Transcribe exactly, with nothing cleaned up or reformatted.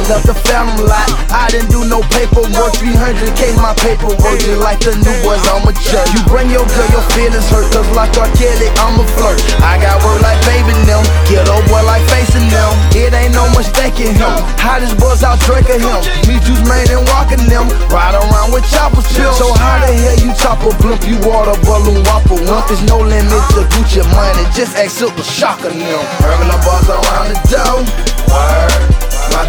left the family lot. I didn't do no paperwork, three hundred K my paperwork, just like the new boys, I'm a jerk. You bring your girl, your feelings hurt, cause like R. Kelly, I'm a flirt. I got work like baby them, ghetto boy like facing them. It ain't no mistaking him, hottest boys out drinking him. Me, Juice Man and walking them, ride around with choppers pills. So how the hell you chop a blimp, you water balloon whopper wimp? There's no limit to Gucci money, just act super shocking them. Regular boss around the door, word.